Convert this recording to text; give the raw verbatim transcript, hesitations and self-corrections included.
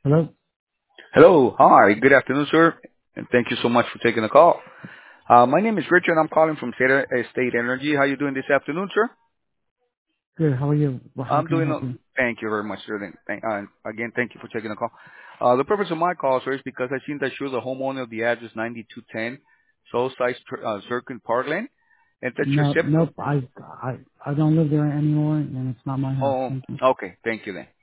Hello? Hello. Hi. Good afternoon, sir, and thank you so much for taking the call. Uh, my name is Richard. I'm calling from State, uh, State Energy. How you doing this afternoon, sir? Good, how are you? Well, how I'm can I doing. help o- you? Thank you very much, sir. Thank, thank- uh, again, thank you for taking the call. Uh, the purpose of my call, sir, is because I seen that you're the homeowner of the address ninety-two ten Soulside uh, Circuit Parkland, and that you're No, sep- nope, I, I, I don't live there anymore, and it's not my house. Oh, Thank you. okay. Thank you then.